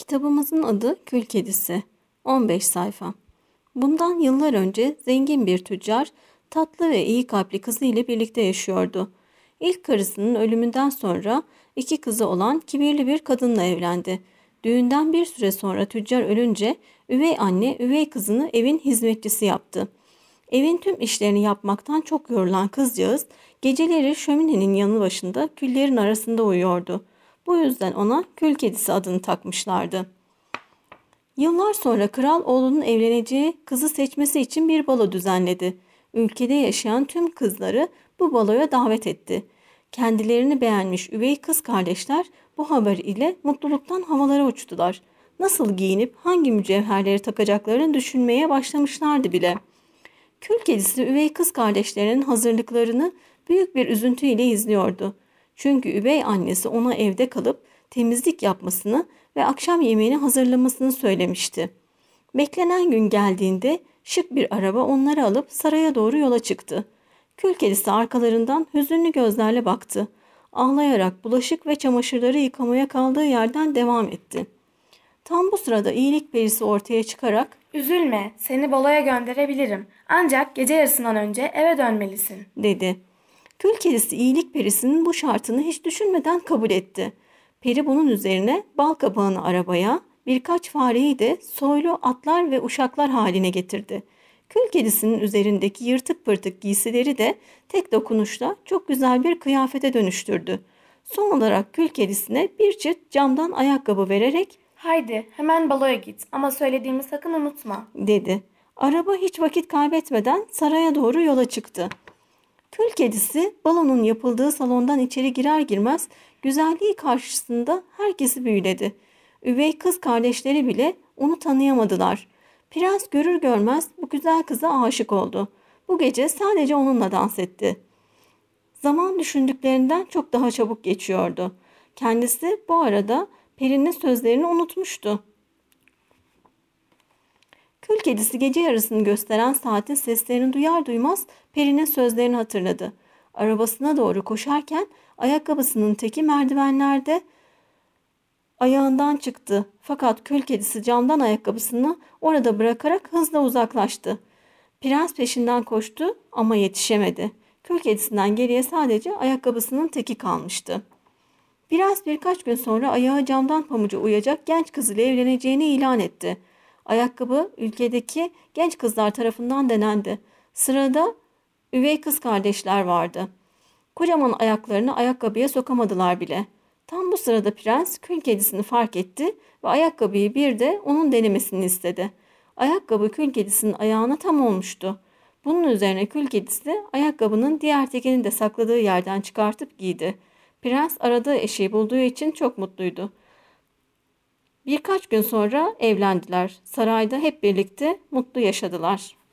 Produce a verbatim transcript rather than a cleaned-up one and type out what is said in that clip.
Kitabımızın adı Kül Kedisi. on beş sayfa. Bundan yıllar önce zengin bir tüccar, tatlı ve iyi kalpli kızı ile birlikte yaşıyordu. İlk karısının ölümünden sonra iki kızı olan kibirli bir kadınla evlendi. Düğünden bir süre sonra tüccar ölünce üvey anne üvey kızını evin hizmetçisi yaptı. Evin tüm işlerini yapmaktan çok yorulan kızcağız geceleri şöminenin yanı başında küllerin arasında uyuyordu. Bu yüzden ona Kül Kedisi adını takmışlardı. Yıllar sonra kral oğlunun evleneceği kızı seçmesi için bir balo düzenledi. Ülkede yaşayan tüm kızları bu baloya davet etti. Kendilerini beğenmiş üvey kız kardeşler bu haber ile mutluluktan havalara uçtular. Nasıl giyinip hangi mücevherleri takacaklarını düşünmeye başlamışlardı bile. Kül Kedisi üvey kız kardeşlerinin hazırlıklarını büyük bir üzüntüyle izliyordu. Çünkü üvey annesi ona evde kalıp temizlik yapmasını ve akşam yemeğini hazırlamasını söylemişti. Beklenen gün geldiğinde şık bir araba onları alıp saraya doğru yola çıktı. Kül Kedisi arkalarından hüzünlü gözlerle baktı. Ağlayarak bulaşık ve çamaşırları yıkamaya kaldığı yerden devam etti. Tam bu sırada iyilik perisi ortaya çıkarak "Üzülme, seni baloya gönderebilirim. Ancak gece yarısından önce eve dönmelisin," dedi. Kül Kedisi iyilik perisinin bu şartını hiç düşünmeden kabul etti. Peri bunun üzerine bal kabağını arabaya, birkaç fareyi de soylu atlar ve uşaklar haline getirdi. Kül Kedisi'nin üzerindeki yırtık pırtık giysileri de tek dokunuşla çok güzel bir kıyafete dönüştürdü. Son olarak Kül Kedisi'ne bir çift camdan ayakkabı vererek "Haydi hemen baloya git ama söylediğimi sakın unutma," dedi. Araba hiç vakit kaybetmeden saraya doğru yola çıktı. Kül Kedisi balonun yapıldığı salondan içeri girer girmez güzelliği karşısında herkesi büyüledi. Üvey kız kardeşleri bile onu tanıyamadılar. Prens görür görmez bu güzel kıza aşık oldu. Bu gece sadece onunla dans etti. Zaman düşündüklerinden çok daha çabuk geçiyordu. Kendisi bu arada perinin sözlerini unutmuştu. Kül Kedisi gece yarısını gösteren saatin seslerini duyar duymaz perinin sözlerini hatırladı. Arabasına doğru koşarken ayakkabısının teki merdivenlerde ayağından çıktı. Fakat Kül Kedisi camdan ayakkabısını orada bırakarak hızla uzaklaştı. Prens peşinden koştu ama yetişemedi. Kül Kedisi'nden geriye sadece ayakkabısının teki kalmıştı. Prens birkaç gün sonra ayağı camdan pamuca uyacak genç kız ile evleneceğini ilan etti. Ayakkabı ülkedeki genç kızlar tarafından denendi. Sırada üvey kız kardeşler vardı. Kocaman ayaklarını ayakkabıya sokamadılar bile. Tam bu sırada prens Kül Kedisi'ni fark etti ve ayakkabıyı bir de onun denemesini istedi. Ayakkabı Kül Kedisi'nin ayağına tam olmuştu. Bunun üzerine Kül Kedisi ayakkabının diğer tekini de sakladığı yerden çıkartıp giydi. Prens aradığı eşeği bulduğu için çok mutluydu. Birkaç gün sonra evlendiler. Sarayda hep birlikte mutlu yaşadılar.